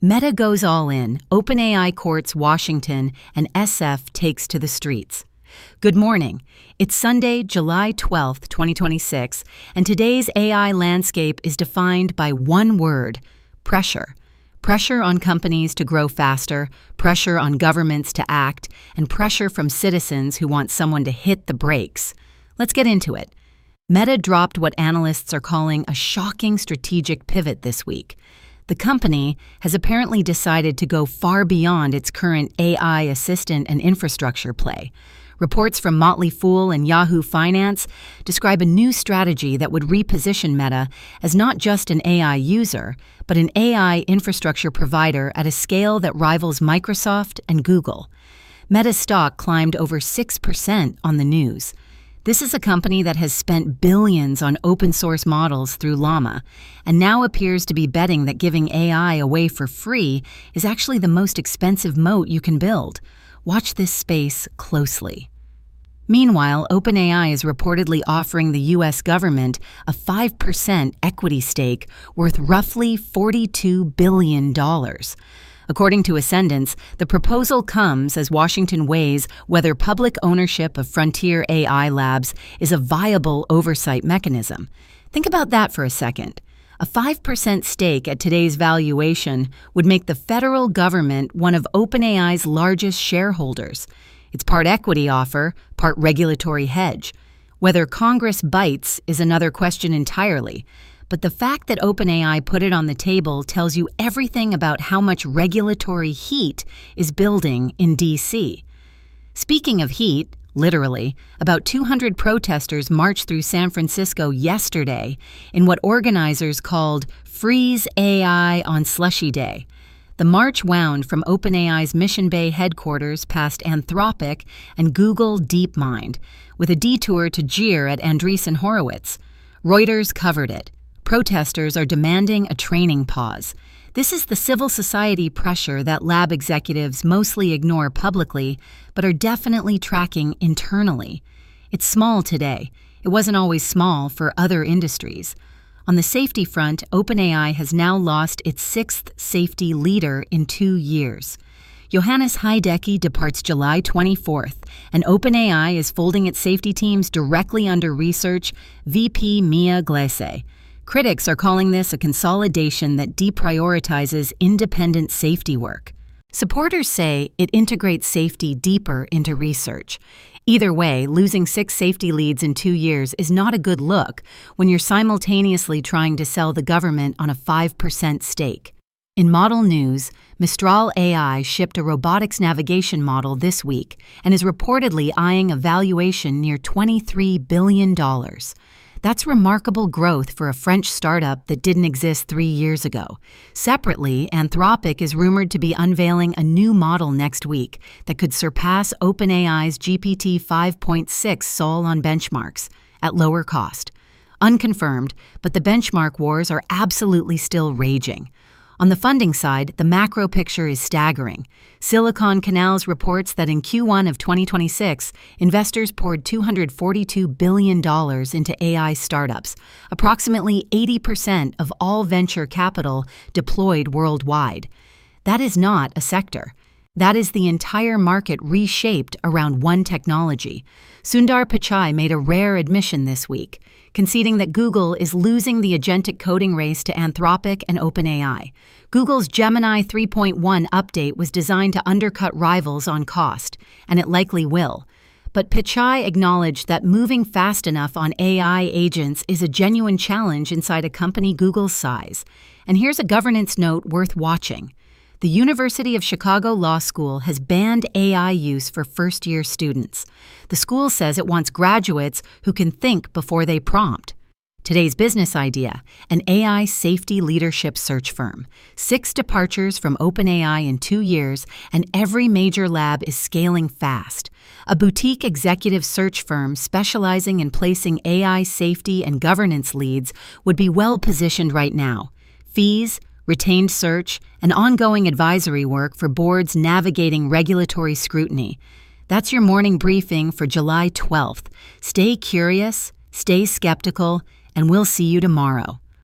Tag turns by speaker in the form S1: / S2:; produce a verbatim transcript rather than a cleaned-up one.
S1: Meta goes all in, OpenAI courts Washington, and S F takes to the streets. Good morning. It's Sunday, July twelfth, twenty twenty-six, and today's A I landscape is defined by one word: pressure. Pressure on companies to grow faster, pressure on governments to act, and pressure from citizens who want someone to hit the brakes. Let's get into it. Meta dropped what analysts are calling a shocking strategic pivot this week. The company has apparently decided to go far beyond its current A I assistant and infrastructure play. Reports from Motley Fool and Yahoo Finance describe a new strategy that would reposition Meta as not just an A I user, but an A I infrastructure provider at a scale that rivals Microsoft and Google. Meta's stock climbed over six percent on the news. This is a company that has spent billions on open-source models through Llama, and now appears to be betting that giving A I away for free is actually the most expensive moat you can build. Watch this space closely. Meanwhile, OpenAI is reportedly offering the U S government a five percent equity stake worth roughly forty-two billion dollars. According to Ascendance, the proposal comes as Washington weighs whether public ownership of frontier A I labs is a viable oversight mechanism. Think about that for a second. A five percent stake at today's valuation would make the federal government one of OpenAI's largest shareholders. It's part equity offer, part regulatory hedge. Whether Congress bites is another question entirely. But the fact that OpenAI put it on the table tells you everything about how much regulatory heat is building in D C. Speaking of heat, literally, about two hundred protesters marched through San Francisco yesterday in what organizers called Freeze A I on Slushy Day. The march wound from OpenAI's Mission Bay headquarters past Anthropic and Google DeepMind, with a detour to jeer at Andreessen Horowitz. Reuters covered it. Protesters are demanding a training pause. This is the civil society pressure that lab executives mostly ignore publicly, but are definitely tracking internally. It's small today. It wasn't always small for other industries. On the safety front, OpenAI has now lost its sixth safety leader in two years. Johannes Heidecke departs July twenty-fourth, and OpenAI is folding its safety teams directly under research V P Mia Gleise. Critics are calling this a consolidation that deprioritizes independent safety work. Supporters say it integrates safety deeper into research. Either way, losing six safety leads in two years is not a good look when you're simultaneously trying to sell the government on a five percent stake. In model news, Mistral A I shipped a robotics navigation model this week and is reportedly eyeing a valuation near twenty-three billion dollars. That's remarkable growth for a French startup that didn't exist three years ago. Separately, Anthropic is rumored to be unveiling a new model next week that could surpass OpenAI's G P T five point six Sol on benchmarks at lower cost. Unconfirmed, but the benchmark wars are absolutely still raging. On the funding side, the macro picture is staggering. Silicon Canals reports that in Q one of twenty twenty-six, investors poured two hundred forty-two billion dollars into A I startups, approximately eighty percent of all venture capital deployed worldwide. That is not a sector. That is the entire market reshaped around one technology. Sundar Pichai made a rare admission this week, conceding that Google is losing the agentic coding race to Anthropic and OpenAI. Google's Gemini three point one update was designed to undercut rivals on cost, and it likely will. But Pichai acknowledged that moving fast enough on A I agents is a genuine challenge inside a company Google's size. And here's a governance note worth watching. The University of Chicago Law School has banned A I use for first-year students. The school says it wants graduates who can think before they prompt. Today's business idea: an A I safety leadership search firm. Six departures from OpenAI in two years, and every major lab is scaling fast. A boutique executive search firm specializing in placing A I safety and governance leads would be well-positioned right now. Fees, retained search, and ongoing advisory work for boards navigating regulatory scrutiny. That's your morning briefing for July twelfth. Stay curious, stay skeptical, and we'll see you tomorrow.